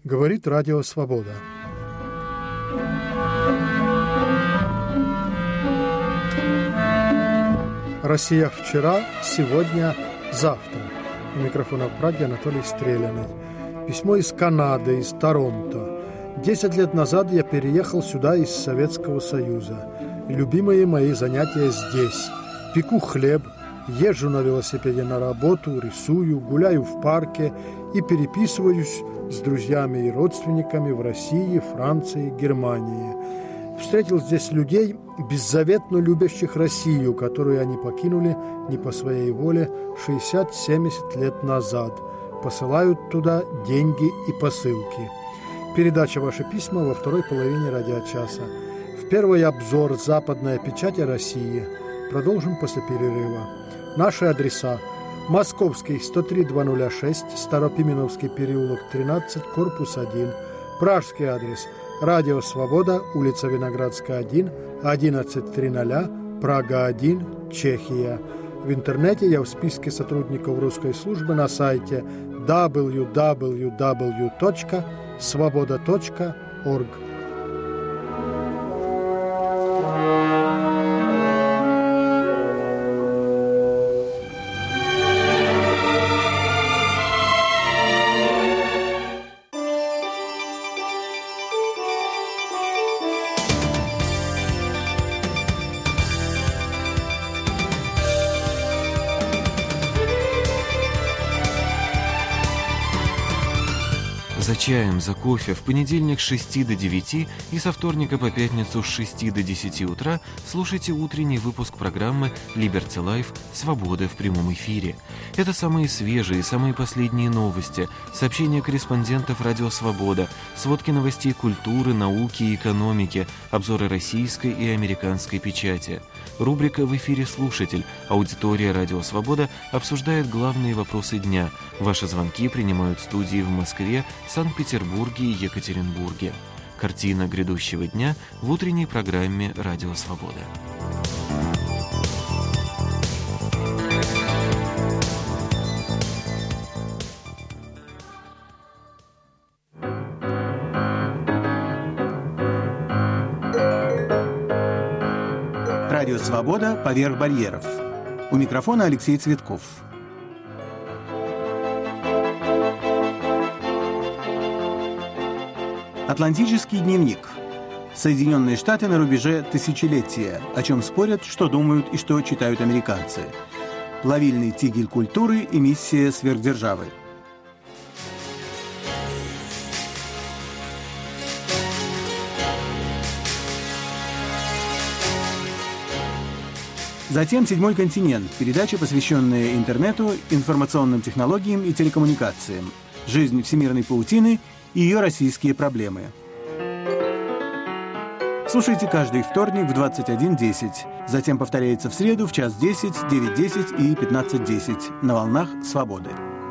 Говорит Радио Свобода. Россия вчера, сегодня, завтра. У микрофона в Праге Анатолий Стреляный. Письмо из Канады, из Торонто. 10 лет назад я переехал сюда из Советского Союза. И любимые мои занятия здесь. Пеку хлеб, езжу на велосипеде на работу, рисую, гуляю в парке и переписываюсь с друзьями и родственниками в России, Франции, Германии. Встретил здесь людей, беззаветно любящих Россию, которую они покинули не по своей воле 60-70 лет назад. Посылают туда деньги и посылки. Передача «Ваши письма» во второй половине радиочаса. В первый обзор «Западная печать о России». Продолжим после перерыва. Наши адреса: Московский, 103-206, Старопименовский переулок, 13, корпус 1. Пражский адрес: Радио Свобода, улица Виноградская, 1, 1100, Прага 1, Чехия. В интернете я в списке сотрудников русской службы на сайте www.svoboda.org. За чаем, за кофе в понедельник с 6 до 9 и со вторника по пятницу с 6 до 10 утра слушайте утренний выпуск программы «Liberty Life. Свобода в прямом эфире». Это самые свежие, самые последние новости, сообщения корреспондентов «Радио Свобода», сводки новостей культуры, науки и экономики, обзоры российской и американской печати. Рубрика «В эфире слушатель». Аудитория «Радио Свобода» обсуждает главные вопросы дня. Ваши звонки принимают студии в Москве, Санкт-Петербурге и Екатеринбурге. Картина грядущего дня в утренней программе «Радио Свобода». Радио «Свобода. Поверх барьеров». У микрофона Алексей Цветков. Атлантический дневник. Соединенные Штаты на рубеже тысячелетия. О чем спорят, что думают и что читают американцы. Плавильный тигель культуры и миссия сверхдержавы. Затем «Седьмой континент» – передача, посвященная интернету, информационным технологиям и телекоммуникациям. Жизнь всемирной паутины и ее российские проблемы. Слушайте каждый вторник в 21:10. Затем повторяется в среду в 1:10, 9:10 и 15:10 на волнах «Свободы».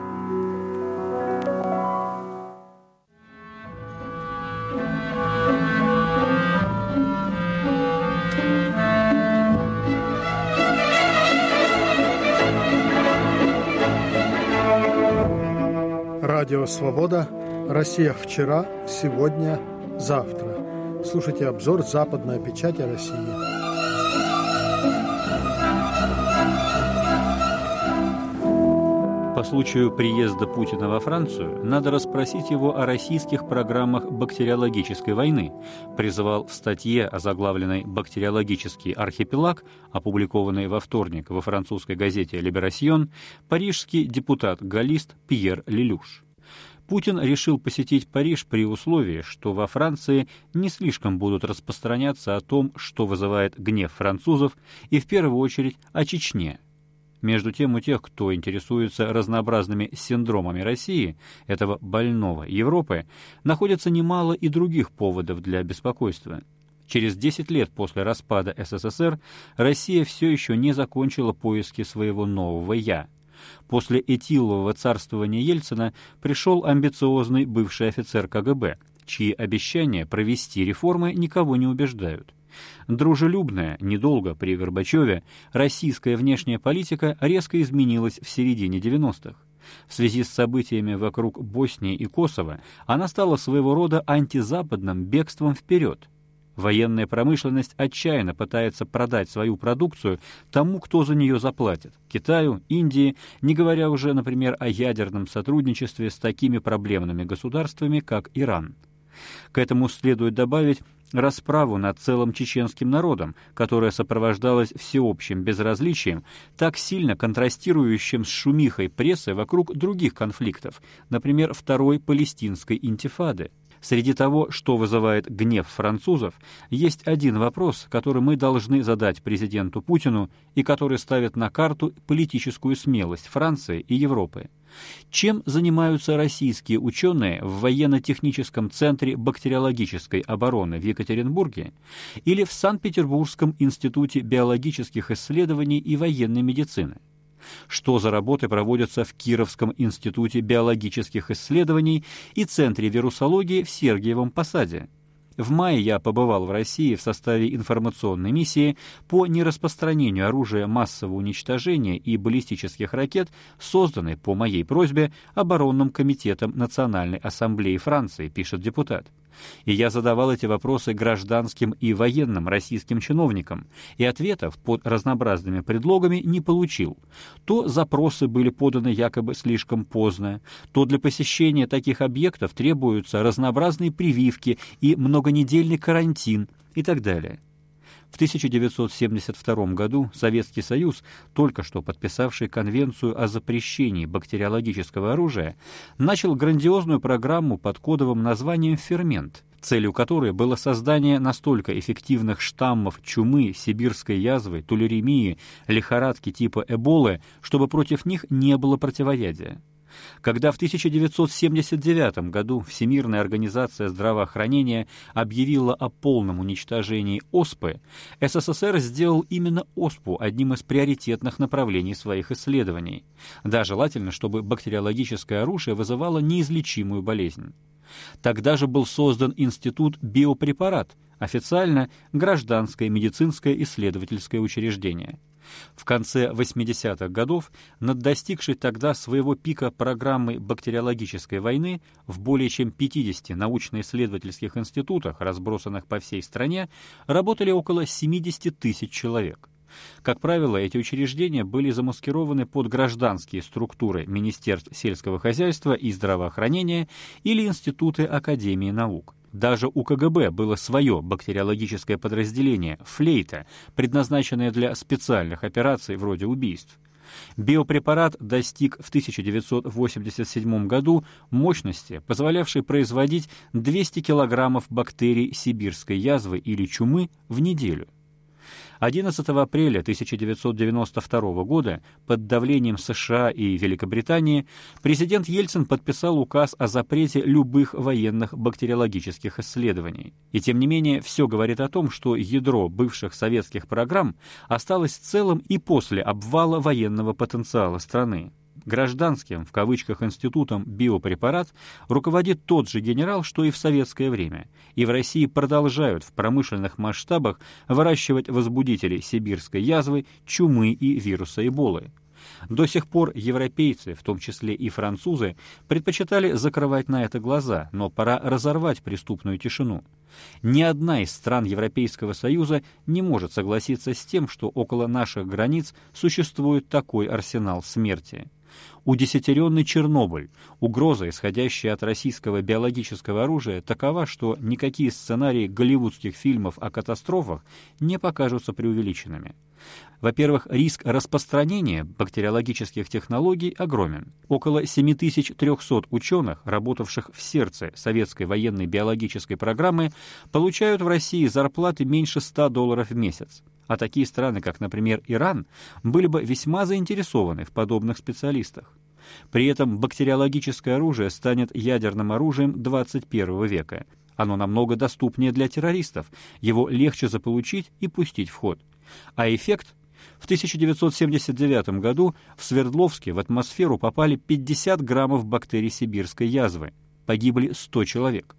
Радио Свобода. Россия вчера, сегодня, завтра. Слушайте обзор «Западная печать о России». По случаю приезда Путина во Францию надо расспросить его о российских программах бактериологической войны, призывал в статье, озаглавленной «Бактериологический архипелаг», опубликованной во вторник во французской газете «Либерасьон», парижский депутат-галлист Пьер Лелюш. Путин решил посетить Париж при условии, что во Франции не слишком будут распространяться о том, что вызывает гнев французов, и в первую очередь о Чечне. Между тем, у тех, кто интересуется разнообразными синдромами России, этого больного Европы, находится немало и других поводов для беспокойства. Через 10 лет после распада СССР Россия все еще не закончила поиски своего нового «я». После этилового царствования Ельцина пришел амбициозный бывший офицер КГБ, чьи обещания провести реформы никого не убеждают. Дружелюбная, недолго при Горбачеве, российская внешняя политика резко изменилась в середине 90-х. В связи с событиями вокруг Боснии и Косово она стала своего рода антизападным бегством вперед. Военная промышленность отчаянно пытается продать свою продукцию тому, кто за нее заплатит – Китаю, Индии, не говоря уже, например, о ядерном сотрудничестве с такими проблемными государствами, как Иран. К этому следует добавить расправу над целым чеченским народом, которая сопровождалась всеобщим безразличием, так сильно контрастирующим с шумихой прессы вокруг других конфликтов, например, Второй Палестинской интифады. Среди того, что вызывает гнев французов, есть один вопрос, который мы должны задать президенту Путину и который ставит на карту политическую смелость Франции и Европы. Чем занимаются российские ученые в военно-техническом центре бактериологической обороны в Екатеринбурге или в Санкт-Петербургском институте биологических исследований и военной медицины? Что за работы проводятся в Кировском институте биологических исследований и Центре вирусологии в Сергиевом Посаде? В мае я побывал в России в составе информационной миссии по нераспространению оружия массового уничтожения и баллистических ракет, созданной по моей просьбе Оборонным комитетом Национальной ассамблеи Франции, пишет депутат. И я задавал эти вопросы гражданским и военным российским чиновникам, и ответов под разнообразными предлогами не получил. То запросы были поданы якобы слишком поздно, то для посещения таких объектов требуются разнообразные прививки и многонедельный карантин и так далее. В 1972 году Советский Союз, только что подписавший Конвенцию о запрещении бактериологического оружия, начал грандиозную программу под кодовым названием «Фермент», целью которой было создание настолько эффективных штаммов чумы, сибирской язвы, тулеремии, лихорадки типа Эболы, чтобы против них не было противоядия. Когда в 1979 году Всемирная организация здравоохранения объявила о полном уничтожении оспы, СССР сделал именно оспу одним из приоритетных направлений своих исследований. Да, желательно, чтобы бактериологическое оружие вызывало неизлечимую болезнь. Тогда же был создан Институт биопрепарат, официально гражданское медицинское исследовательское учреждение. В конце 80-х годов над достигшей тогда своего пика программой бактериологической войны в более чем 50 научно-исследовательских институтах, разбросанных по всей стране, работали около 70 тысяч человек. Как правило, эти учреждения были замаскированы под гражданские структуры Министерств сельского хозяйства и здравоохранения или институты Академии наук. Даже у КГБ было свое бактериологическое подразделение «Флейта», предназначенное для специальных операций вроде убийств. Биопрепарат достиг в 1987 году мощности, позволявшей производить 200 килограммов бактерий сибирской язвы или чумы в неделю. 11 апреля 1992 года под давлением США и Великобритании президент Ельцин подписал указ о запрете любых военных бактериологических исследований. И тем не менее, все говорит о том, что ядро бывших советских программ осталось целым и после обвала военного потенциала страны. Гражданским, в кавычках, институтом биопрепарат руководит тот же генерал, что и в советское время, и в России продолжают в промышленных масштабах выращивать возбудители сибирской язвы, чумы и вируса Эболы. До сих пор европейцы, в том числе и французы, предпочитали закрывать на это глаза, но пора разорвать преступную тишину. Ни одна из стран Европейского Союза не может согласиться с тем, что около наших границ существует такой арсенал смерти. Удесятеренный Чернобыль, угроза, исходящая от российского биологического оружия, такова, что никакие сценарии голливудских фильмов о катастрофах не покажутся преувеличенными. Во-первых, риск распространения бактериологических технологий огромен. Около 7300 ученых, работавших в сердце советской военной биологической программы, получают в России зарплаты меньше $100 в месяц. А такие страны, как, например, Иран, были бы весьма заинтересованы в подобных специалистах. При этом бактериологическое оружие станет ядерным оружием 21 века. Оно намного доступнее для террористов, его легче заполучить и пустить в ход. А эффект? В 1979 году в Свердловске в атмосферу попали 50 граммов бактерий сибирской язвы. Погибли 100 человек.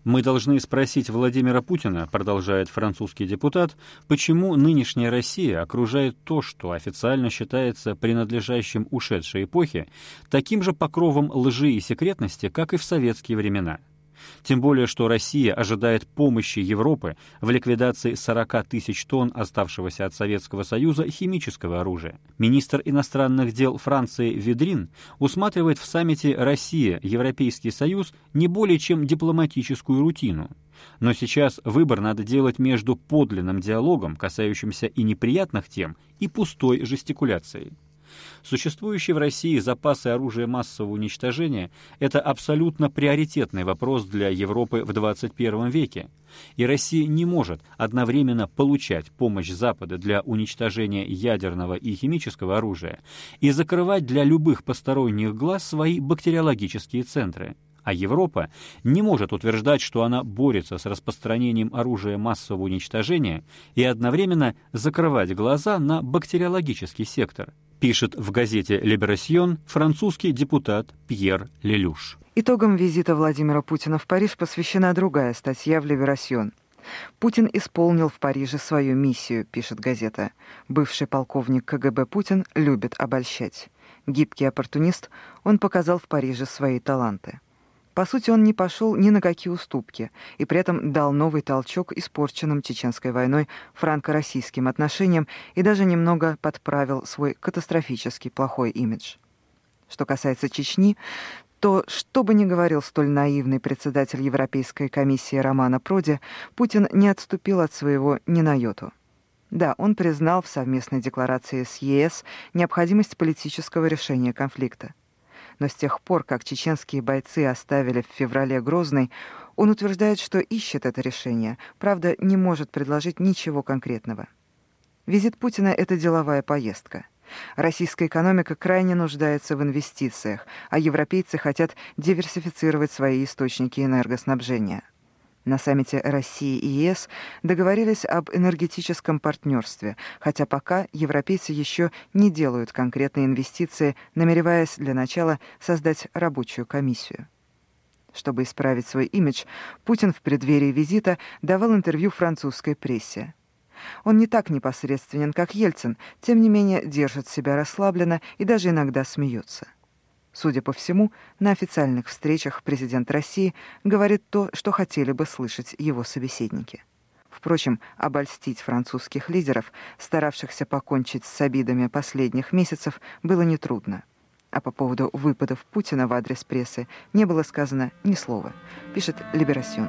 Мы должны спросить Владимира Путина, продолжает французский депутат, почему нынешняя Россия окружает то, что официально считается принадлежащим ушедшей эпохе, таким же покровом лжи и секретности, как и в советские времена. Тем более, что Россия ожидает помощи Европы в ликвидации 40 тысяч тонн оставшегося от Советского Союза химического оружия. Министр иностранных дел Франции Ведрин усматривает в саммите Россия-Европейский Союз не более чем дипломатическую рутину. Но сейчас выбор надо делать между подлинным диалогом, касающимся и неприятных тем, и пустой жестикуляцией. Существующие в России запасы оружия массового уничтожения – это абсолютно приоритетный вопрос для Европы в 21 веке. И Россия не может одновременно получать помощь Запада для уничтожения ядерного и химического оружия и закрывать для любых посторонних глаз свои бактериологические центры. А Европа не может утверждать, что она борется с распространением оружия массового уничтожения и одновременно закрывать глаза на бактериологический сектор, пишет в газете «Либерасьон» французский депутат Пьер Лелюш. Итогам визита Владимира Путина в Париж посвящена другая статья в «Либерасьон». «Путин исполнил в Париже свою миссию», — пишет газета. «Бывший полковник КГБ Путин любит обольщать. Гибкий оппортунист, он показал в Париже свои таланты». По сути, он не пошел ни на какие уступки и при этом дал новый толчок испорченным Чеченской войной франко-российским отношениям и даже немного подправил свой катастрофически плохой имидж. Что касается Чечни, то, что бы ни говорил столь наивный председатель Европейской комиссии Романо Проди, Путин не отступил от своего ни на йоту. Да, он признал в совместной декларации с ЕС необходимость политического решения конфликта. Но с тех пор, как чеченские бойцы оставили в феврале Грозный, он утверждает, что ищет это решение, правда, не может предложить ничего конкретного. Визит Путина – это деловая поездка. Российская экономика крайне нуждается в инвестициях, а европейцы хотят диверсифицировать свои источники энергоснабжения. На саммите России и ЕС договорились об энергетическом партнерстве, хотя пока европейцы еще не делают конкретные инвестиции, намереваясь для начала создать рабочую комиссию. Чтобы исправить свой имидж, Путин в преддверии визита давал интервью французской прессе. Он не так непосредственен, как Ельцин, тем не менее держит себя расслабленно и даже иногда смеется. Судя по всему, на официальных встречах президент России говорит то, что хотели бы слышать его собеседники. Впрочем, обольстить французских лидеров, старавшихся покончить с обидами последних месяцев, было нетрудно. А по поводу выпадов Путина в адрес прессы не было сказано ни слова, пишет «Либерасьон».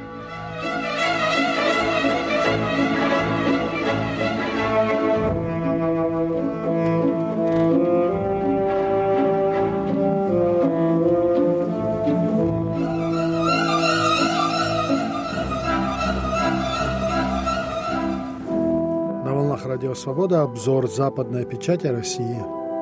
Радио Свобода, обзор западной печати России.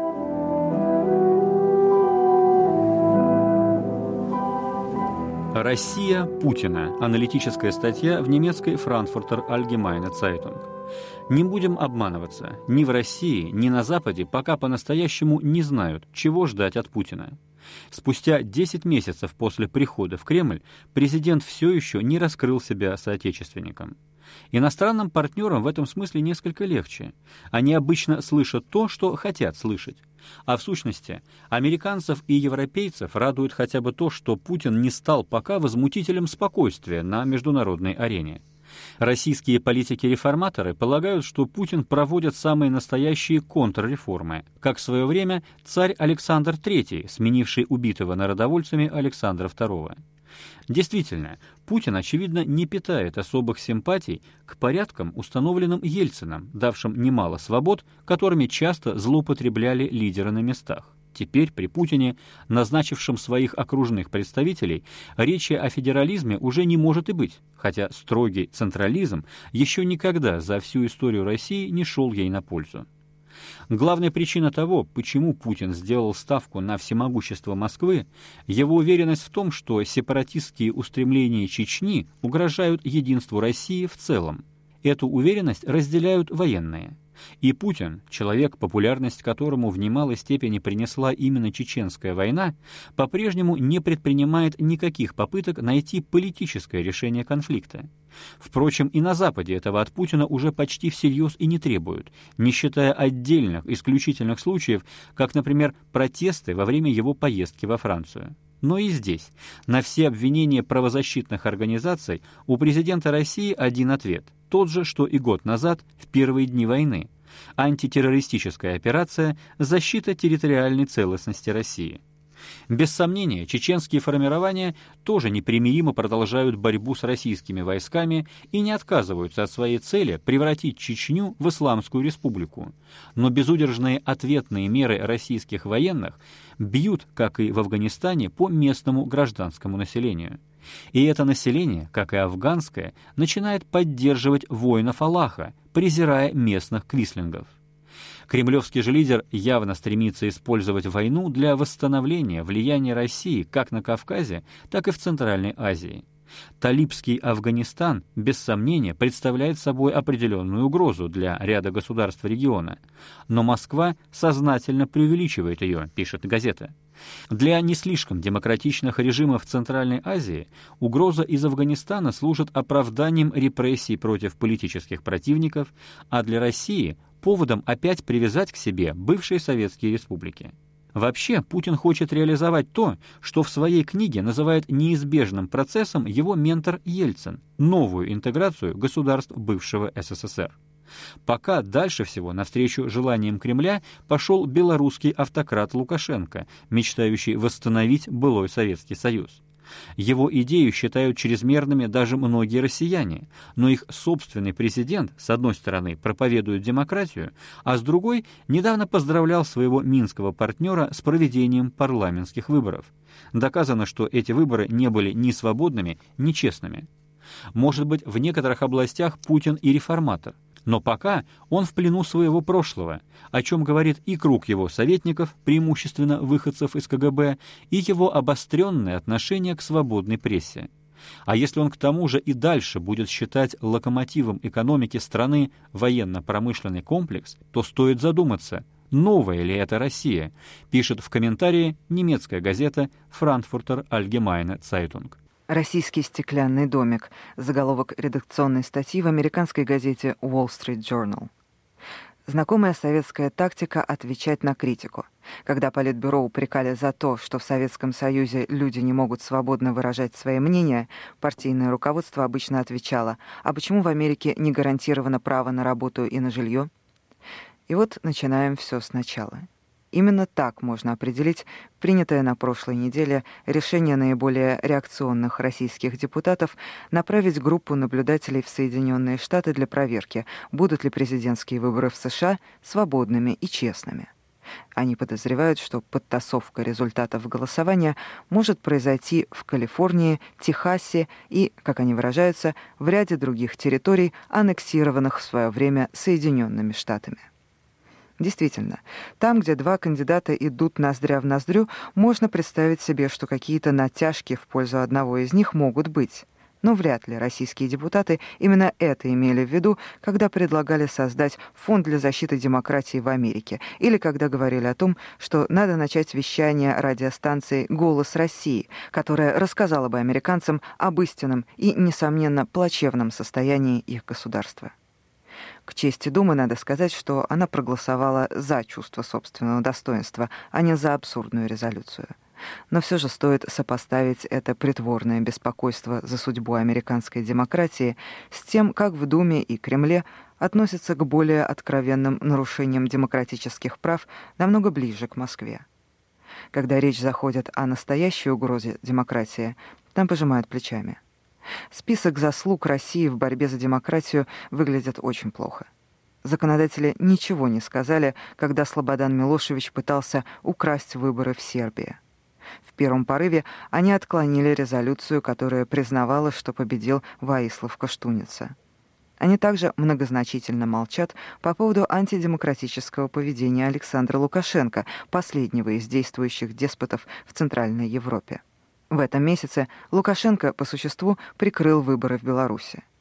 Россия Путина. Аналитическая статья в немецкой Frankfurter Allgemeine Zeitung. Не будем обманываться. Ни в России, ни на Западе пока по-настоящему не знают, чего ждать от Путина. Спустя 10 месяцев после прихода в Кремль президент все еще не раскрыл себя соотечественникам. Иностранным партнерам в этом смысле несколько легче. Они обычно слышат то, что хотят слышать. А в сущности, американцев и европейцев радует хотя бы то, что Путин не стал пока возмутителем спокойствия на международной арене. Российские политики-реформаторы полагают, что Путин проводит самые настоящие контрреформы, как в свое время царь Александр III, сменивший убитого народовольцами Александра II. Действительно, Путин, очевидно, не питает особых симпатий к порядкам, установленным Ельцином, давшим немало свобод, которыми часто злоупотребляли лидеры на местах. Теперь при Путине, назначившем своих окружных представителей, речи о федерализме уже не может и быть, хотя строгий централизм еще никогда за всю историю России не шел ей на пользу. Главная причина того, почему Путин сделал ставку на всемогущество Москвы, его уверенность в том, что сепаратистские устремления Чечни угрожают единству России в целом. Эту уверенность разделяют военные. И Путин, человек, популярность которому в немалой степени принесла именно Чеченская война, по-прежнему не предпринимает никаких попыток найти политическое решение конфликта. Впрочем, и на Западе этого от Путина уже почти всерьез и не требуют, не считая отдельных, исключительных случаев, как, например, протесты во время его поездки во Францию. Но и здесь, на все обвинения правозащитных организаций, у президента России один ответ – тот же, что и год назад, в первые дни войны. Антитеррористическая операция «Защита территориальной целостности России». Без сомнения, чеченские формирования тоже непримиримо продолжают борьбу с российскими войсками и не отказываются от своей цели превратить Чечню в Исламскую республику. Но безудержные ответные меры российских военных бьют, как и в Афганистане, по местному гражданскому населению. И это население, как и афганское, начинает поддерживать воинов Аллаха, презирая местных квислингов. Кремлевский же лидер явно стремится использовать войну для восстановления влияния России как на Кавказе, так и в Центральной Азии. Талибский Афганистан, без сомнения, представляет собой определенную угрозу для ряда государств региона. Но Москва сознательно преувеличивает ее, пишет газета. Для не слишком демократичных режимов Центральной Азии угроза из Афганистана служит оправданием репрессий против политических противников, а для России – поводом опять привязать к себе бывшие советские республики. Вообще, Путин хочет реализовать то, что в своей книге называет неизбежным процессом его ментор Ельцин – новую интеграцию государств бывшего СССР. Пока дальше всего навстречу желаниям Кремля пошел белорусский автократ Лукашенко, мечтающий восстановить былой Советский Союз. Его идею считают чрезмерными даже многие россияне, но их собственный президент, с одной стороны, проповедует демократию, а с другой недавно поздравлял своего минского партнера с проведением парламентских выборов. Доказано, что эти выборы не были ни свободными, ни честными. Может быть, в некоторых областях Путин и реформатор, но пока он в плену своего прошлого, о чем говорит и круг его советников, преимущественно выходцев из КГБ, и его обостренное отношение к свободной прессе. А если он к тому же и дальше будет считать локомотивом экономики страны военно-промышленный комплекс, то стоит задуматься, новая ли это Россия, пишет в комментарии немецкая газета «Frankfurter Allgemeine Zeitung». «Российский стеклянный домик» — заголовок редакционной статьи в американской газете Wall Street Journal. Знакомая советская тактика отвечать на критику. Когда Политбюро упрекали за то, что в Советском Союзе люди не могут свободно выражать свои мнения, партийное руководство обычно отвечало: «А почему в Америке не гарантировано право на работу и на жилье?» И вот начинаем все сначала. Именно так можно определить принятое на прошлой неделе решение наиболее реакционных российских депутатов направить группу наблюдателей в Соединенные Штаты для проверки, будут ли президентские выборы в США свободными и честными. Они подозревают, что подтасовка результатов голосования может произойти в Калифорнии, Техасе и, как они выражаются, в ряде других территорий, аннексированных в свое время Соединенными Штатами. Действительно, там, где два кандидата идут ноздря в ноздрю, можно представить себе, что какие-то натяжки в пользу одного из них могут быть. Но вряд ли российские депутаты именно это имели в виду, когда предлагали создать фонд для защиты демократии в Америке, или когда говорили о том, что надо начать вещание радиостанции «Голос России», которая рассказала бы американцам об истинном и, несомненно, плачевном состоянии их государства. К чести Думы надо сказать, что она проголосовала за чувство собственного достоинства, а не за абсурдную резолюцию. Но все же стоит сопоставить это притворное беспокойство за судьбу американской демократии с тем, как в Думе и Кремле относятся к более откровенным нарушениям демократических прав намного ближе к Москве. Когда речь заходит о настоящей угрозе демократии, там пожимают плечами. Список заслуг России в борьбе за демократию выглядит очень плохо. Законодатели ничего не сказали, когда Слободан Милошевич пытался украсть выборы в Сербии. В первом порыве они отклонили резолюцию, которая признавала, что победил Воислав Коштуница. Они также многозначительно молчат по поводу антидемократического поведения Александра Лукашенко, последнего из действующих деспотов в Центральной Европе. В этом месяце Лукашенко, по существу, прикрыл выборы в Беларуси.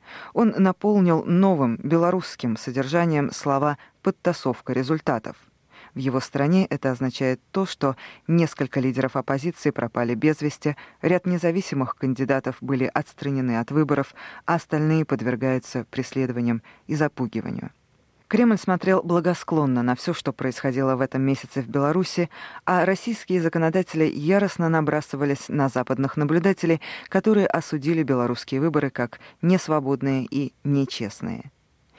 Он наполнил новым белорусским содержанием слова «подтасовка результатов». В его стране это означает то, что несколько лидеров оппозиции пропали без вести, ряд независимых кандидатов были отстранены от выборов, а остальные подвергаются преследованиям и запугиванию. Кремль смотрел благосклонно на все, что происходило в этом месяце в Беларуси, а российские законодатели яростно набрасывались на западных наблюдателей, которые осудили белорусские выборы как несвободные и нечестные.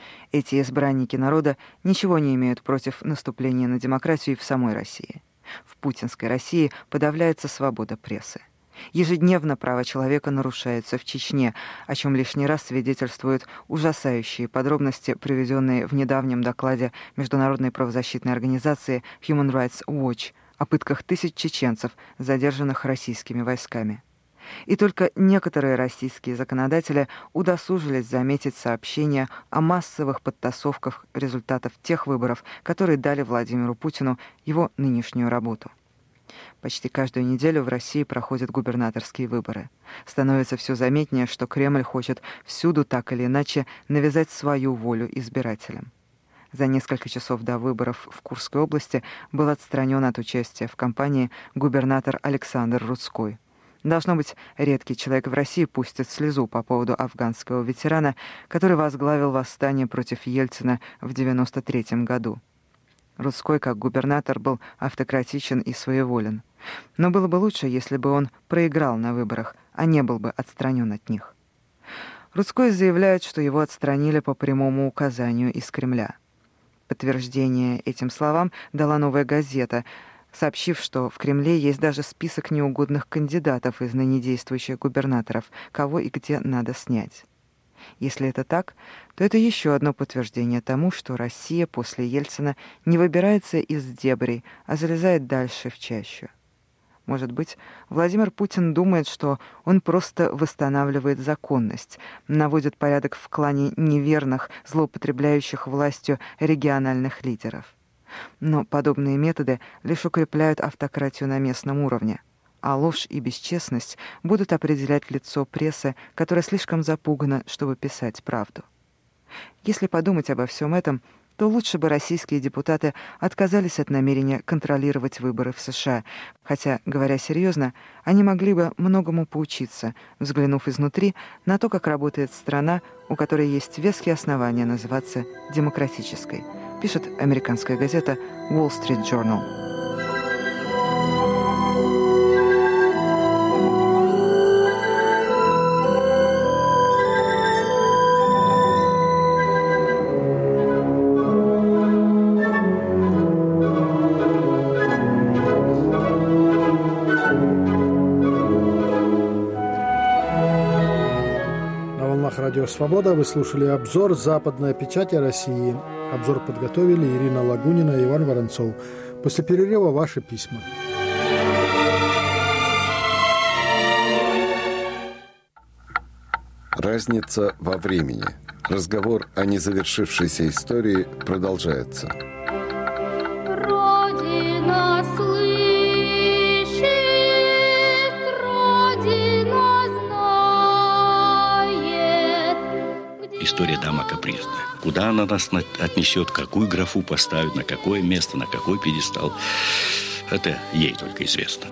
Эти избранники народа ничего не имеют против наступления на демократию в самой России. В путинской России подавляется свобода прессы. Ежедневно права человека нарушаются в Чечне, о чем лишний раз свидетельствуют ужасающие подробности, приведенные в недавнем докладе Международной правозащитной организации Human Rights Watch о пытках тысяч чеченцев, задержанных российскими войсками. И только некоторые российские законодатели удосужились заметить сообщения о массовых подтасовках результатов тех выборов, которые дали Владимиру Путину его нынешнюю работу. Почти каждую неделю в России проходят губернаторские выборы. Становится все заметнее, что Кремль хочет всюду так или иначе навязать свою волю избирателям. За несколько часов до выборов в Курской области был отстранен от участия в кампании губернатор Александр Рудской. Должно быть, редкий человек в России пустит слезу по поводу афганского ветерана, который возглавил восстание против Ельцина в 1993 году. Рудской, как губернатор, был автократичен и своеволен. Но было бы лучше, если бы он проиграл на выборах, а не был бы отстранен от них. Рудской заявляет, что его отстранили по прямому указанию из Кремля. Подтверждение этим словам дала «Новая газета», сообщив, что в Кремле есть даже список неугодных кандидатов из ныне действующих губернаторов, кого и где надо снять. Если это так, то это еще одно подтверждение тому, что Россия после Ельцина не выбирается из дебрей, а залезает дальше в чащу. Может быть, Владимир Путин думает, что он просто восстанавливает законность, наводит порядок в клане неверных, злоупотребляющих властью региональных лидеров. Но подобные методы лишь укрепляют автократию на местном уровне, а ложь и бесчестность будут определять лицо прессы, которая слишком запугана, чтобы писать правду. Если подумать обо всем этом, то лучше бы российские депутаты отказались от намерения контролировать выборы в США, хотя, говоря серьезно, они могли бы многому поучиться, взглянув изнутри на то, как работает страна, у которой есть веские основания называться демократической, пишет американская газета Wall Street Journal. Радио «Свобода». Вы слушали обзор «Западная печать о России». Обзор подготовили Ирина Лагунина и Иван Воронцов. После перерыва ваши письма. Разница во времени. Разговор о незавершившейся истории продолжается. Родина слышит, Родина знает. История дама капризная. Куда она нас отнесет, какую графу поставит, на какое место, на какой пьедестал, это ей только известно.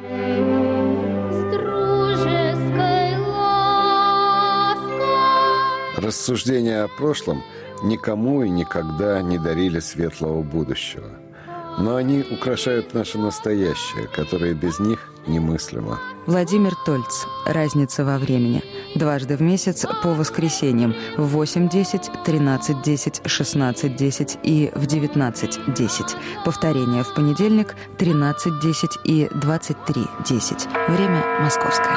Рассуждения о прошлом никому и никогда не дарили светлого будущего. Но они украшают наше настоящее, которое без них немыслимо. Владимир Тольц. «Разница во времени». Дважды в месяц по воскресеньям в 8:10, 13:10, 16:10 и в 19:10. Повторение в понедельник 13:10 и 23:10. Время московское.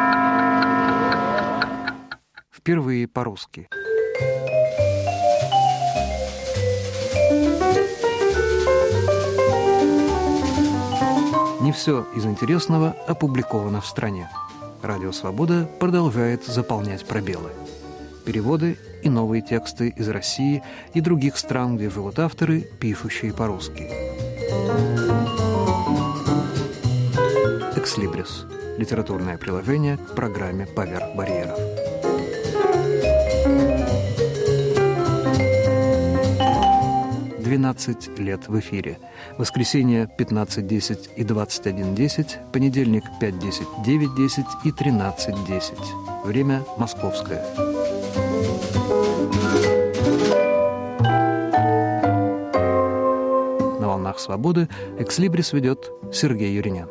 Впервые по-русски. Не все из интересного опубликовано в стране. Радио «Свобода» продолжает заполнять пробелы. Переводы и новые тексты из России и других стран, где живут авторы, пишущие по-русски. «Экслибрис» – литературное приложение к программе «Поверх барьеров». 13 лет в эфире. Воскресенье 15:10 и 21:10, понедельник 5:10, 9:10 и 13:10. Время московское. На волнах свободы «Экслибрис» ведет Сергей Юринян.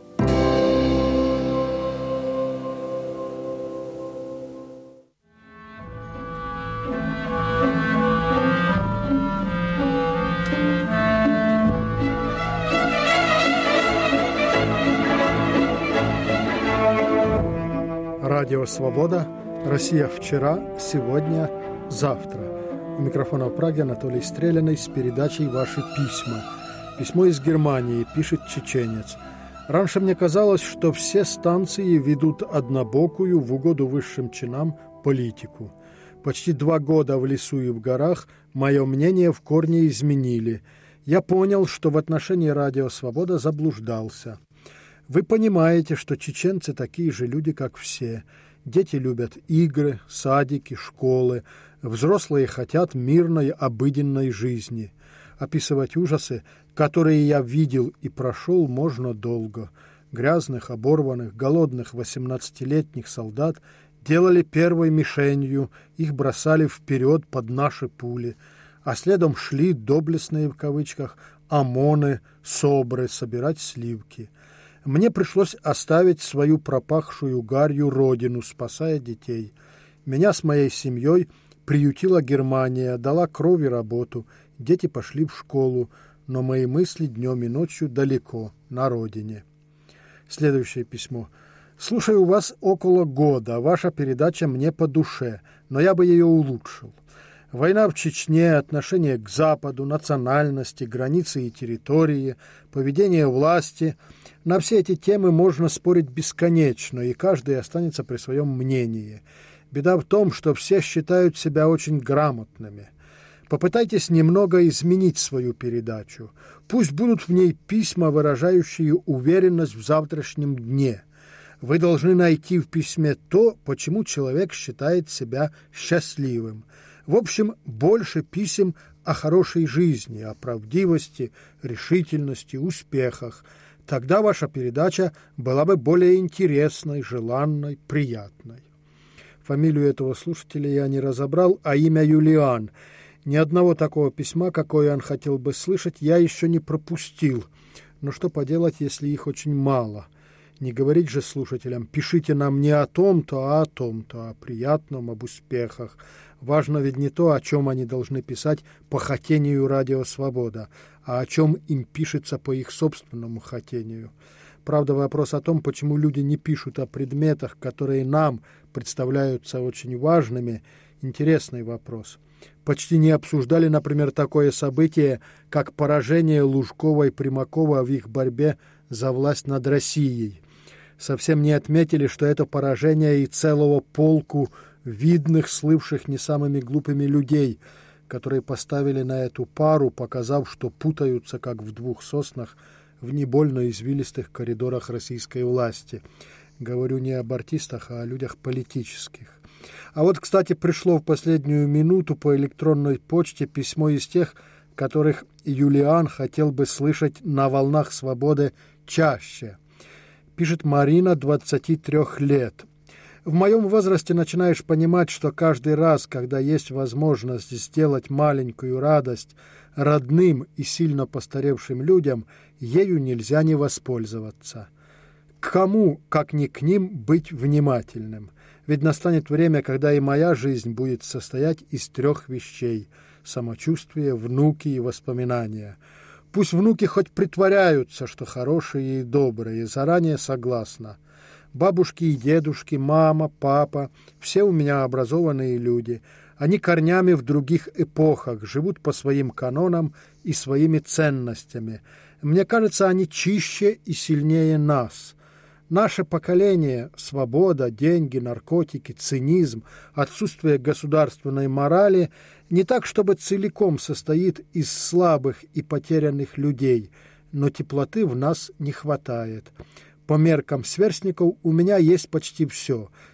Радио «Свобода», Россия вчера, сегодня, завтра. У микрофона в Праге Анатолий Стреляный с передачей «Ваши письма». Письмо из Германии, пишет чеченец. Раньше мне казалось, что все станции ведут однобокую в угоду высшим чинам политику. Почти 2 года в лесу и в горах мое мнение в корне изменили. Я понял, что в отношении «Радио Свобода» заблуждался. Вы понимаете, что чеченцы такие же люди, как все. Дети любят игры, садики, школы. Взрослые хотят мирной, обыденной жизни. Описывать ужасы, которые я видел и прошел, можно долго. Грязных, оборванных, голодных 18-летних солдат делали первой мишенью, их бросали вперед под наши пули, а следом шли доблестные, в кавычках, ОМОНы, СОБРы собирать сливки. Мне пришлось оставить свою пропахшую гарью родину, спасая детей. Меня с моей семьей приютила Германия, дала кровь и работу. Дети пошли в школу, но мои мысли днем и ночью далеко, на родине. Следующее письмо. Слушаю вас около года. Ваша передача мне по душе, но я бы ее улучшил. Война в Чечне, отношение к Западу, национальности, границы и территории, поведение власти – на все эти темы можно спорить бесконечно, и каждый останется при своем мнении. Беда в том, что все считают себя очень грамотными. Попытайтесь немного изменить свою передачу. Пусть будут в ней письма, выражающие уверенность в завтрашнем дне. Вы должны найти в письме то, почему человек считает себя счастливым. В общем, больше писем о хорошей жизни, о правдивости, решительности, успехах. Тогда ваша передача была бы более интересной, желанной, приятной. Фамилию этого слушателя я не разобрал, а имя Юлиан. Ни одного такого письма, какое он хотел бы слышать, я еще не пропустил. Но что поделать, если их очень мало? Не говорить же слушателям: пишите нам не о том-то, а о том-то, о приятном, об успехах. Важно ведь не то, о чем они должны писать по хотению «Радио Свобода», а о чем им пишется по их собственному хотению. Правда, вопрос о том, почему люди не пишут о предметах, которые нам представляются очень важными, интересный вопрос. Почти не обсуждали, например, такое событие, как поражение Лужкова и Примакова в их борьбе за власть над Россией. Совсем не отметили, что это поражение и целого полку видных, слывших не самыми глупыми людей, которые поставили на эту пару, показав, что путаются, как в 2 соснах, в не больно извилистых коридорах российской власти. Говорю не об артистах, а о людях политических. А вот, кстати, пришло в последнюю минуту по электронной почте письмо из тех, которых Юлиан хотел бы слышать на волнах свободы чаще. Пишет Марина, 23 лет. В моем возрасте начинаешь понимать, что каждый раз, когда есть возможность сделать маленькую радость родным и сильно постаревшим людям, ею нельзя не воспользоваться. К кому, как ни к ним, быть внимательным? Ведь настанет время, когда и моя жизнь будет состоять из 3 вещей – самочувствие, внуки и воспоминания. Пусть внуки хоть притворяются, что хорошие и добрые, заранее согласна. Бабушки и дедушки, мама, папа – все у меня образованные люди. Они корнями в других эпохах, живут по своим канонам и своими ценностями. Мне кажется, они чище и сильнее нас. Наше поколение – свобода, деньги, наркотики, цинизм, отсутствие государственной морали – не так, чтобы целиком состоит из слабых и потерянных людей, но теплоты в нас не хватает. По меркам сверстников у меня есть почти все.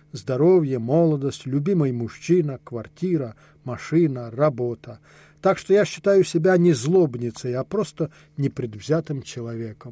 Здоровье, молодость, любимый мужчина, квартира, машина, работа. Так что я считаю себя не злобницей, а просто непредвзятым человеком.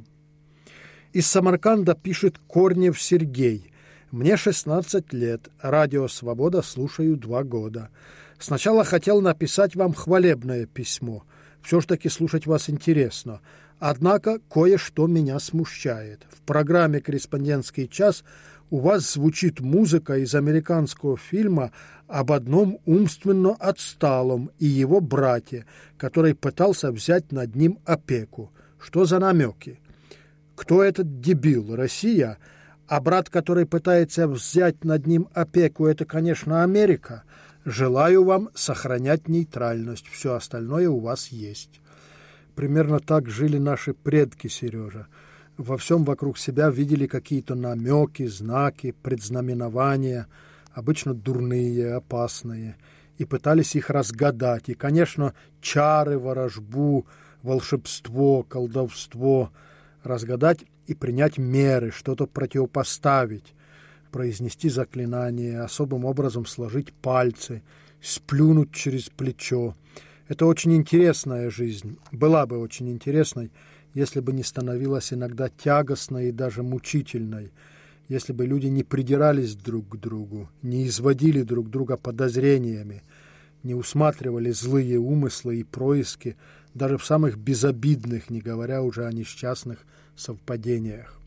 Из Самарканда пишет Корнев Сергей. Мне 16 лет, радио «Свобода» слушаю 2 года. Сначала хотел написать вам хвалебное письмо. Все ж таки слушать вас интересно. Однако кое-что меня смущает. В программе «Корреспондентский час» у вас звучит музыка из американского фильма об одном умственно отсталом и его брате, который пытался взять над ним опеку. Что за намеки? Кто этот дебил? Россия? А брат, который пытается взять над ним опеку, это, конечно, Америка. Желаю вам сохранять нейтральность. Все остальное у вас есть. Примерно так жили наши предки, Сережа. Во всем вокруг себя видели какие-то намеки, знаки, предзнаменования, обычно дурные, опасные, и пытались их разгадать. И, конечно, чары, ворожбу, волшебство, колдовство разгадать и принять меры, что-то противопоставить, произнести заклинание, особым образом сложить пальцы, сплюнуть через плечо. Это очень интересная жизнь, была бы очень интересной, если бы не становилась иногда тягостной и даже мучительной, если бы люди не придирались друг к другу, не изводили друг друга подозрениями, не усматривали злые умыслы и происки даже в самых безобидных, не говоря уже о несчастных совпадениях.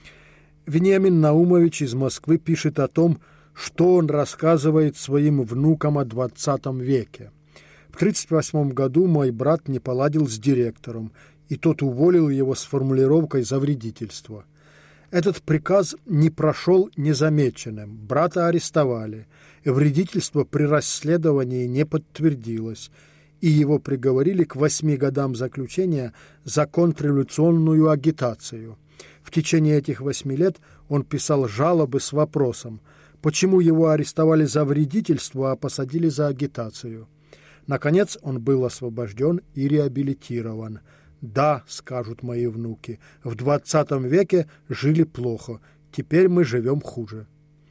Вениамин Наумович из Москвы пишет о том, что он рассказывает своим внукам о XX веке. В 1938 году мой брат не поладил с директором, и тот уволил его с формулировкой «за вредительство». Этот приказ не прошел незамеченным. Брата арестовали, и вредительство при расследовании не подтвердилось, и его приговорили к 8 годам заключения за контрреволюционную агитацию. В течение этих 8 лет он писал жалобы с вопросом, почему его арестовали за вредительство, а посадили за агитацию. Наконец он был освобожден и реабилитирован. Да, скажут мои внуки, в 20 веке жили плохо, теперь мы живем хуже.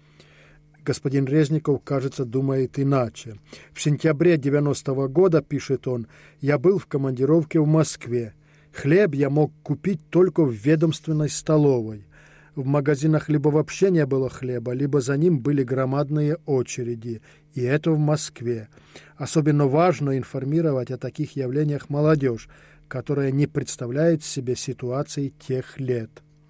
Господин Резников, кажется, думает иначе. В сентябре 90-го года, пишет он, я был в командировке в Москве. Хлеб я мог купить только в ведомственной столовой. В магазинах либо вообще не было хлеба, либо за ним были громадные очереди. И это в Москве. Особенно важно информировать о таких явлениях молодежь, которая не представляет себе ситуации тех лет.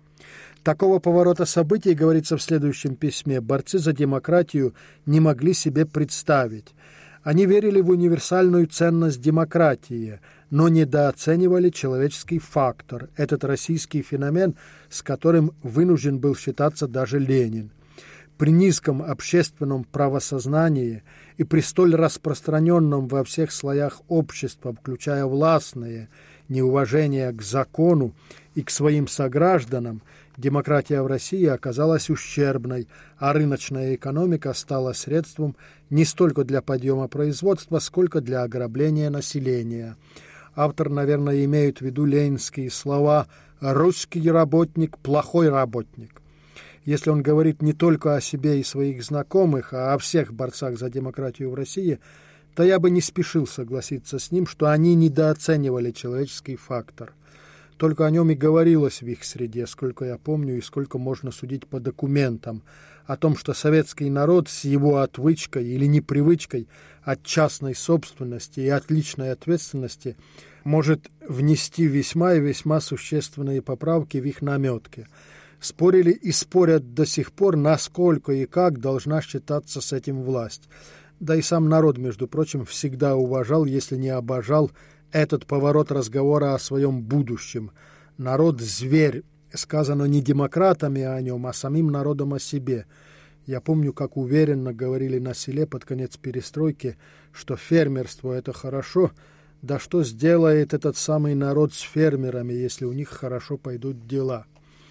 Такого поворота событий, говорится в следующем письме, борцы за демократию не могли себе представить. Они верили в универсальную ценность демократии, но недооценивали человеческий фактор, этот российский феномен, с которым вынужден был считаться даже Ленин. При низком общественном правосознании и при столь распространенном во всех слоях общества, включая властные, неуважение к закону и к своим согражданам, демократия в России оказалась ущербной, а рыночная экономика стала средством не столько для подъема производства, сколько для ограбления населения. Автор, наверное, имеет в виду ленинские слова «русский работник – плохой работник». Если он говорит не только о себе и своих знакомых, а о всех борцах за демократию в России, то я бы не спешил согласиться с ним, что они недооценивали человеческий фактор. Только о нем и говорилось в их среде, сколько я помню и сколько можно судить по документам, о том, что советский народ с его отвычкой или непривычкой от частной собственности и от личной ответственности может внести весьма и весьма существенные поправки в их наметки. Спорили и спорят до сих пор, насколько и как должна считаться с этим власть. Да и сам народ, между прочим, всегда уважал, если не обожал, этот поворот разговора о своем будущем. Народ – зверь, сказано не демократами о нем, а самим народом о себе. Я помню, как уверенно говорили на селе под конец перестройки, что фермерство – это хорошо, да что сделает этот самый народ с фермерами, если у них хорошо пойдут дела.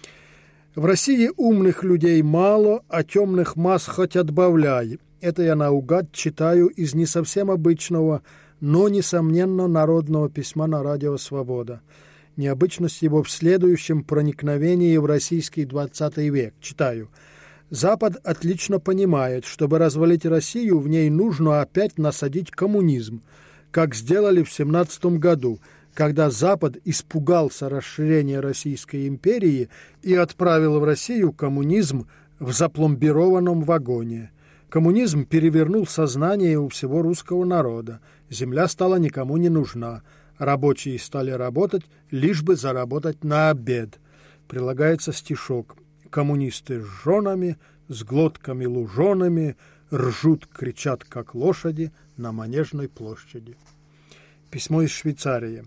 В России умных людей мало, а темных масс хоть отбавляй. Это я наугад читаю из не совсем обычного, но, несомненно, народного письма на радио «Свобода». Необычность его в следующем проникновении в российский XX век. Читаю. Запад отлично понимает, чтобы развалить Россию, в ней нужно опять насадить коммунизм, как сделали в 17 году, когда Запад испугался расширения Российской империи и отправил в Россию коммунизм в запломбированном вагоне. Коммунизм перевернул сознание у всего русского народа. Земля стала никому не нужна. Рабочие стали работать, лишь бы заработать на обед. Прилагается стишок. Коммунисты с женами, с глотками лужеными, ржут, кричат, как лошади, на Манежной площади. Письмо из Швейцарии.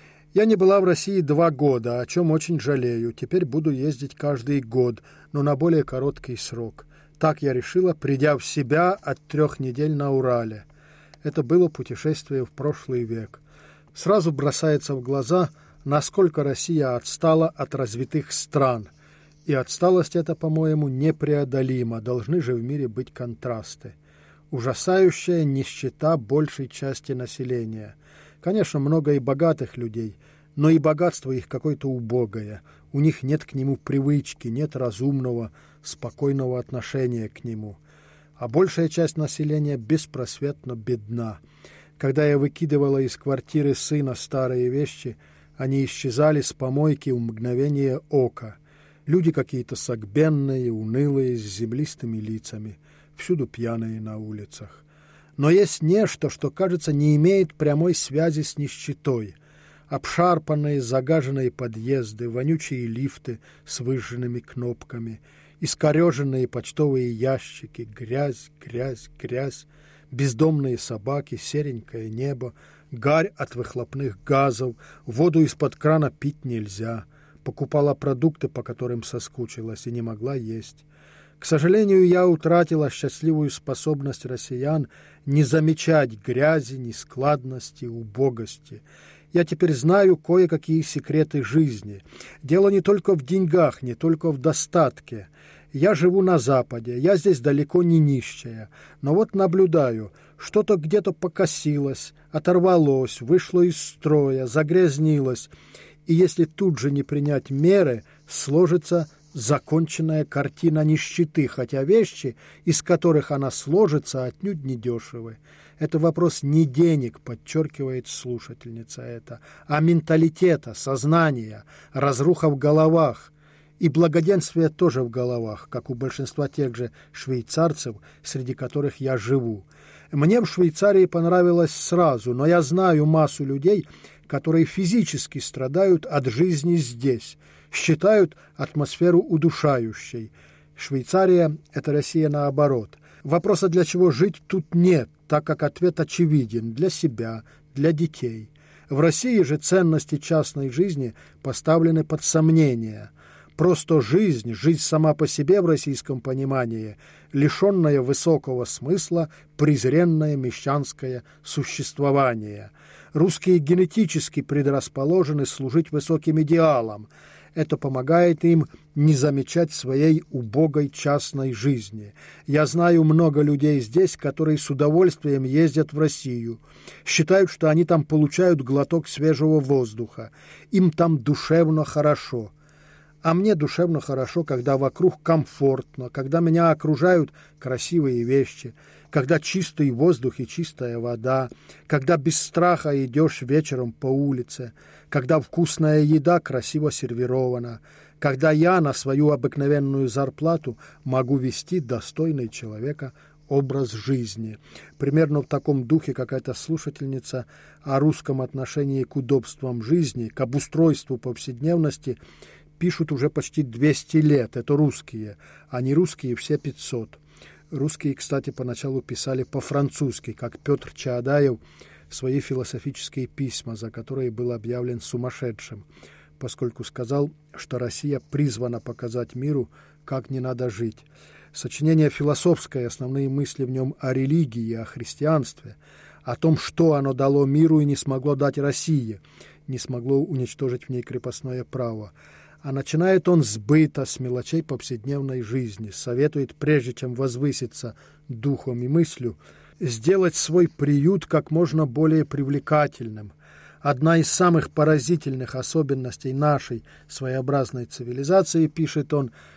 Я не была в России 2 года, о чем очень жалею. Теперь буду ездить каждый год, но на более короткий срок. Так я решила, придя в себя от 3 недель на Урале. Это было путешествие в прошлый век. Сразу бросается в глаза, насколько Россия отстала от развитых стран. И отсталость эта, по-моему, непреодолима. Должны же в мире быть контрасты. Ужасающая нищета большей части населения. Конечно, много и богатых людей, но и богатство их какое-то убогое. У них нет к нему привычки, нет разумного, спокойного отношения к нему. А большая часть населения беспросветно бедна. Когда я выкидывала из квартиры сына старые вещи, они исчезали с помойки в мгновение ока. Люди какие-то согбенные, унылые, с землистыми лицами, всюду пьяные на улицах. Но есть нечто, что, кажется, не имеет прямой связи с нищетой. Обшарпанные, загаженные подъезды, вонючие лифты с выжженными кнопками, искореженные почтовые ящики, грязь, грязь, грязь, бездомные собаки, серенькое небо, гарь от выхлопных газов, воду из-под крана пить нельзя. Покупала продукты, по которым соскучилась, и не могла есть. К сожалению, я утратила счастливую способность россиян не замечать грязи, нескладности, убогости. Я теперь знаю кое-какие секреты жизни. Дело не только в деньгах, не только в достатке. Я живу на Западе, я здесь далеко не нищая. Но вот наблюдаю, что-то где-то покосилось, оторвалось, вышло из строя, загрязнилось. И если тут же не принять меры, сложится законченная картина нищеты, хотя вещи, из которых она сложится, отнюдь не дешевы. Это вопрос не денег, подчеркивает слушательница это, а менталитета, сознания, разруха в головах. И благоденствие тоже в головах, как у большинства тех же швейцарцев, среди которых я живу. Мне в Швейцарии понравилось сразу, но я знаю массу людей, которые физически страдают от жизни здесь, считают атмосферу удушающей. Швейцария – это Россия наоборот. Вопроса, для чего жить, тут нет, так как ответ очевиден – для себя, для детей. В России же ценности частной жизни поставлены под сомнение. Просто жизнь сама по себе в российском понимании, лишенная высокого смысла, презренное мещанское существование. Русские генетически предрасположены служить высоким идеалам. Это помогает им не замечать своей убогой частной жизни. Я знаю много людей здесь, которые с удовольствием ездят в Россию. Считают, что они там получают глоток свежего воздуха. Им там душевно хорошо. А мне душевно хорошо, когда вокруг комфортно, когда меня окружают красивые вещи, когда чистый воздух и чистая вода, когда без страха идешь вечером по улице, когда вкусная еда красиво сервирована, когда я на свою обыкновенную зарплату могу вести достойный человека образ жизни. Примерно в таком духе какая-то слушательница о русском отношении к удобствам жизни, к обустройству повседневности пишут уже почти 200 лет. Это русские, а не русские все 500. Русские, кстати, поначалу писали по-французски, как Петр Чаадаев свои философические письма, за которые был объявлен сумасшедшим, поскольку сказал, что Россия призвана показать миру, как не надо жить. Сочинение философское, основные мысли в нем о религии, о христианстве, о том, что оно дало миру и не смогло дать России, не смогло уничтожить в ней крепостное право. А начинает он с быта, с мелочей повседневной жизни, советует, прежде чем возвыситься духом и мыслью, сделать свой приют как можно более привлекательным. Одна из самых поразительных особенностей нашей своеобразной цивилизации, пишет он,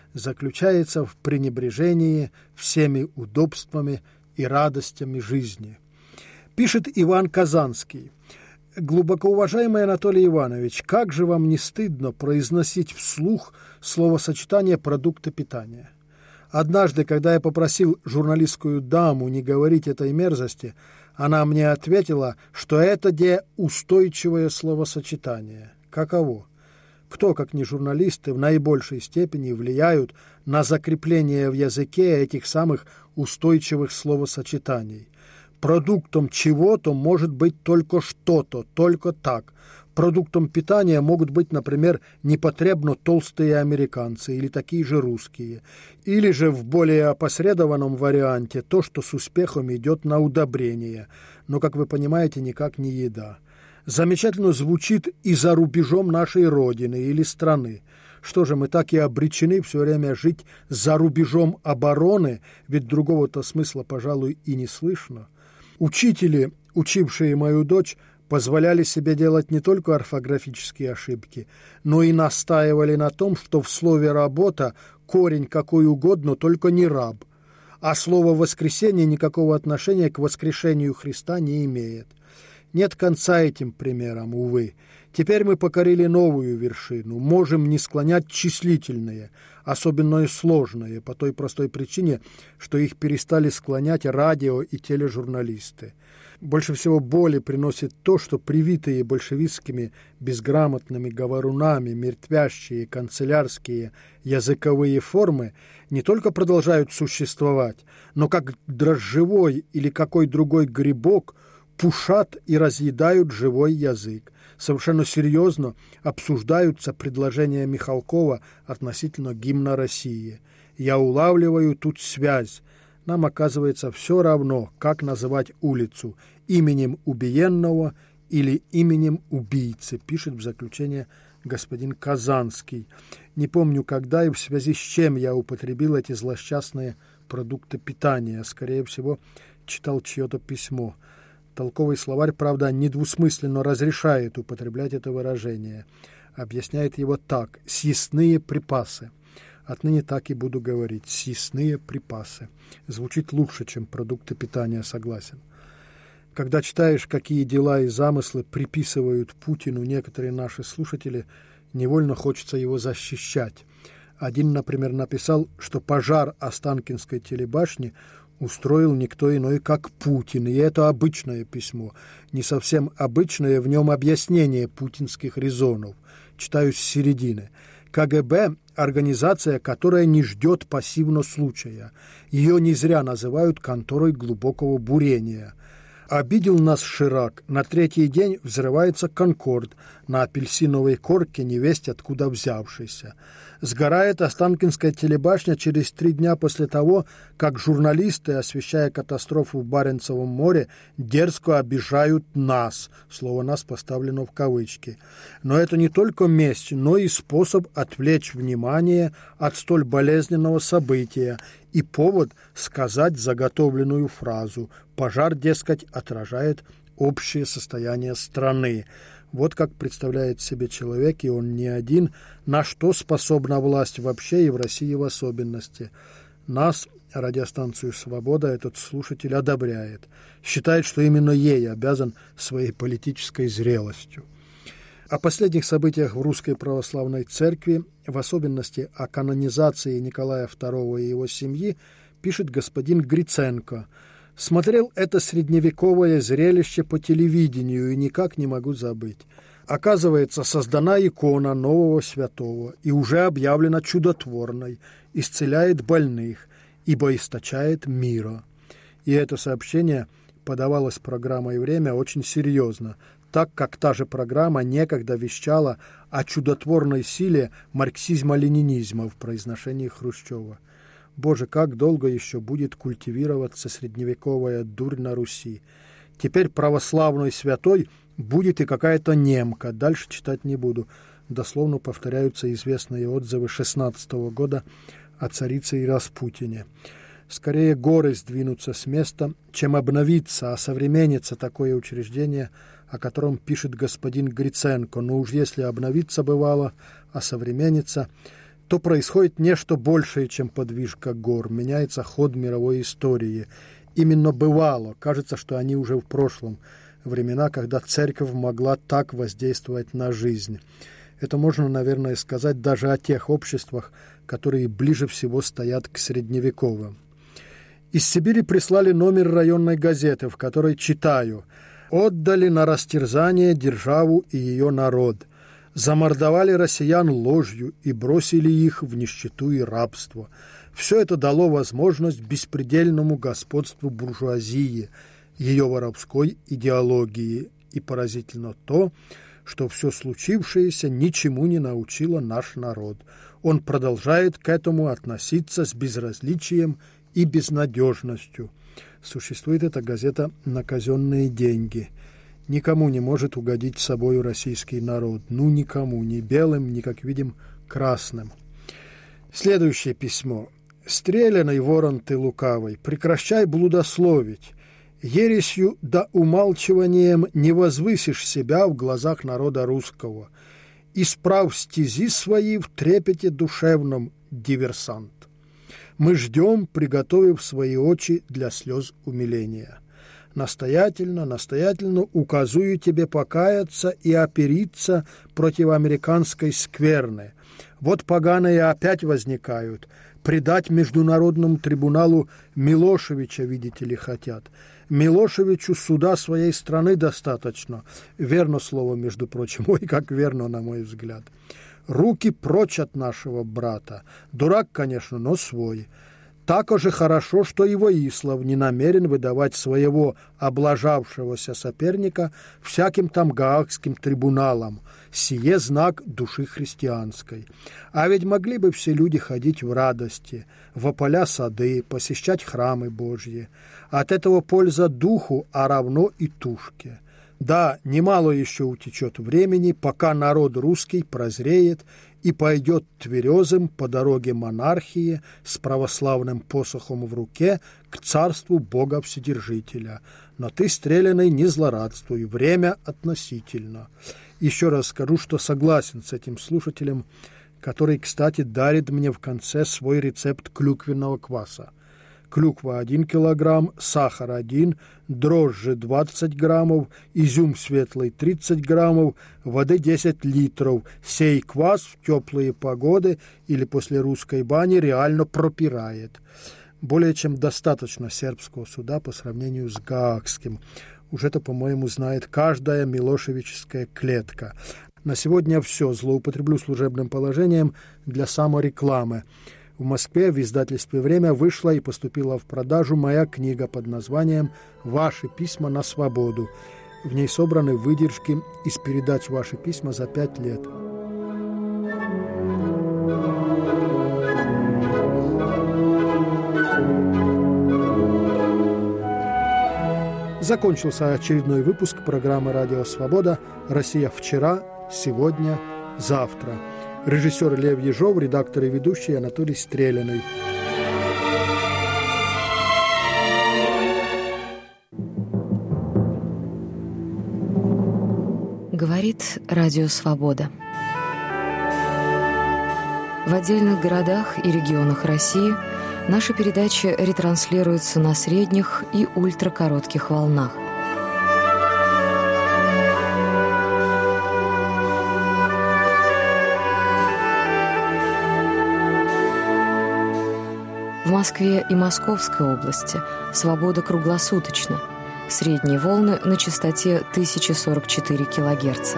заключается в пренебрежении всеми удобствами и радостями жизни. Пишет Иван Казанский. Глубоко уважаемый Анатолий Иванович, как же вам не стыдно произносить вслух словосочетание «продукты питания»? Однажды, когда я попросил журналистскую даму не говорить этой мерзости, она мне ответила, что это устойчивое словосочетание. Каково? Кто, как не журналисты, в наибольшей степени влияют на закрепление в языке этих самых устойчивых словосочетаний? Продуктом чего-то может быть только что-то, только так. Продуктом питания могут быть, например, непотребно толстые американцы или такие же русские. Или же в более опосредованном варианте то, что с успехом идет на удобрение, но, как вы понимаете, никак не еда. Замечательно звучит и за рубежом нашей родины или страны. Что же, мы так и обречены все время жить за рубежом обороны, ведь другого-то смысла, пожалуй, и не слышно. Учители, учившие мою дочь, позволяли себе делать не только орфографические ошибки, но и настаивали на том, что в слове «работа» корень какой угодно, только не «раб», а слово «воскресенье» никакого отношения к воскрешению Христа не имеет. Нет конца этим примерам, увы. Теперь мы покорили новую вершину, можем не склонять числительные, особенно и сложные, по той простой причине, что их перестали склонять радио и тележурналисты. Больше всего боли приносит то, что привитые большевистскими безграмотными говорунами мертвящие канцелярские языковые формы не только продолжают существовать, но как дрожжевой или какой другой грибок пушат и разъедают живой язык. Совершенно серьезно обсуждаются предложения Михалкова относительно гимна России. Я улавливаю тут связь. Нам, оказывается, все равно, как называть улицу – именем убиенного или именем убийцы, пишет в заключение господин Казанский. Не помню, когда и в связи с чем я употребил эти злосчастные продукты питания. Скорее всего, читал чье-то письмо. Толковый словарь, правда, недвусмысленно разрешает употреблять это выражение. Объясняет его так – съестные припасы. Отныне так и буду говорить. Съестные припасы. Звучит лучше, чем продукты питания, согласен. Когда читаешь, какие дела и замыслы приписывают Путину некоторые наши слушатели, невольно хочется его защищать. Один, например, написал, что пожар Останкинской телебашни устроил никто иной, как Путин. И это обычное письмо. Не совсем обычное, в нем объяснение путинских резонов. Читаю с середины. КГБ – организация, которая не ждет пассивно случая. Ее не зря называют конторой глубокого бурения. Обидел нас Ширак. На третий день взрывается «Конкорд» на апельсиновой корке, невесть откуда взявшейся. Сгорает Останкинская телебашня через 3 дня после того, как журналисты, освещая катастрофу в Баренцевом море, дерзко обижают нас. Слово «нас» поставлено в кавычки. Но это не только месть, но и способ отвлечь внимание от столь болезненного события и повод сказать заготовленную фразу. Пожар, дескать, отражает общее состояние страны. Вот как представляет себе человек, и он не один, на что способна власть вообще и в России в особенности. Нас, радиостанцию «Свобода», этот слушатель одобряет. Считает, что именно ей обязан своей политической зрелостью. О последних событиях в Русской Православной Церкви, в особенности о канонизации Николая II и его семьи, пишет господин Гриценко. «Смотрел это средневековое зрелище по телевидению и никак не могу забыть. Оказывается, создана икона нового святого и уже объявлена чудотворной, исцеляет больных, ибо источает мира». И это сообщение подавалось программой «Время» очень серьезно, так как та же программа некогда вещала о чудотворной силе марксизма-ленинизма в произношении Хрущева. Боже, как долго еще будет культивироваться средневековая дурь на Руси. Теперь православной святой будет и какая-то немка. Дальше читать не буду. Дословно повторяются известные отзывы 16 года о царице и Распутине. Скорее горы сдвинутся с места, чем обновиться, осовременится такое учреждение, о котором пишет господин Гриценко. Но уж если обновиться бывало, осовремениться, то происходит нечто большее, чем подвижка гор. Меняется ход мировой истории. Именно бывало, кажется, что они уже в прошлом, времена, когда церковь могла так воздействовать на жизнь. Это можно, наверное, сказать даже о тех обществах, которые ближе всего стоят к средневековым. Из Сибири прислали номер районной газеты, в которой читаю: «Отдали на растерзание державу и ее народ. Замордовали россиян ложью и бросили их в нищету и рабство. Все это дало возможность беспредельному господству буржуазии, ее воровской идеологии. И поразительно то, что все случившееся ничему не научило наш народ. Он продолжает к этому относиться с безразличием и безнадежностью». Существует эта газета на казенные деньги. Никому не может угодить собою российский народ. Ну, никому, ни белым, ни, как видим, красным. Следующее письмо. «Стреляный ворон ты лукавый, прекращай блудословить. Ересью да умалчиванием не возвысишь себя в глазах народа русского. Исправ стези свои в трепете душевном, диверсант. Мы ждем, приготовив свои очи для слез умиления. Настоятельно, настоятельно указую тебе покаяться и опериться против американской скверны. Вот поганые опять возникают. Предать международному трибуналу Милошевича, видите ли, хотят. Милошевичу суда своей страны достаточно. Верно слово, между прочим. Ой, как верно, на мой взгляд. Руки прочь от нашего брата. Дурак, конечно, но свой. Так же хорошо, что и Воислав не намерен выдавать своего облажавшегося соперника всяким там гаагским трибуналам. Сие знак души христианской. А ведь могли бы все люди ходить в радости, в поля сады, посещать храмы Божьи. От этого польза духу, а равно и тушке. Да, немало еще утечет времени, пока народ русский прозреет и пойдет тверезым по дороге монархии с православным посохом в руке к царству Бога Вседержителя. Но ты, Стреляный, не злорадствуй, время относительно. Еще раз скажу, что согласен с этим слушателем, который, кстати, дарит мне в конце свой рецепт клюквенного кваса. Клюква 1 килограмм, сахар 1, дрожжи 20 граммов, изюм светлый 30 граммов, воды 10 литров. Сей квас в теплые погоды или после русской бани реально пропирает. Более чем достаточно сербского суда по сравнению с гаагским. Уж это, по-моему, знает каждая милошевическая клетка. На сегодня все. Злоупотреблю служебным положением для саморекламы. В Москве в издательстве «Время» вышла и поступила в продажу моя книга под названием «Ваши письма на свободу». В ней собраны выдержки из передач «Ваши письма» за 5 лет. Закончился очередной выпуск программы «Радио Свобода. Россия вчера, сегодня, завтра». Режиссер Лев Ежов, редактор и ведущий Анатолий Стреляный. Говорит Радио Свобода. В отдельных городах и регионах России наши передачи ретранслируются на средних и ультракоротких волнах. В Москве и Московской области свобода круглосуточно. Средние волны на частоте 1044 кГц.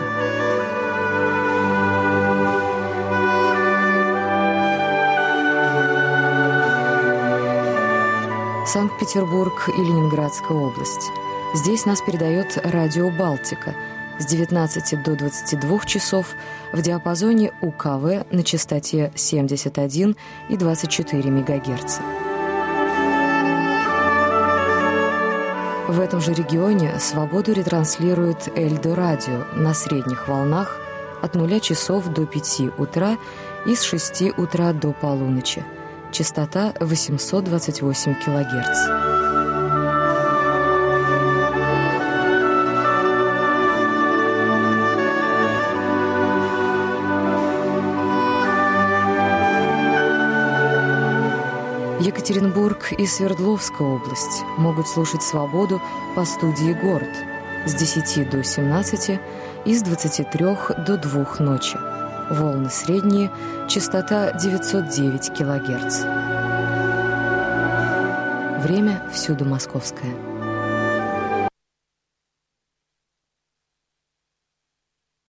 Санкт-Петербург и Ленинградская область. Здесь нас передает радио «Балтика» с 19 до 22 часов в диапазоне УКВ на частоте 71 и 24 МГц. В этом же регионе «Свободу» ретранслирует Эльдо Радио на средних волнах от 0 часов до 5 утра и с 6 утра до полуночи. Частота 828 кГц. Екатеринбург и Свердловская область могут слушать «Свободу» по студии «Город» с 10 до 17 и с 23 до 2 ночи. Волны средние, частота 909 килогерц. Время всюду московское.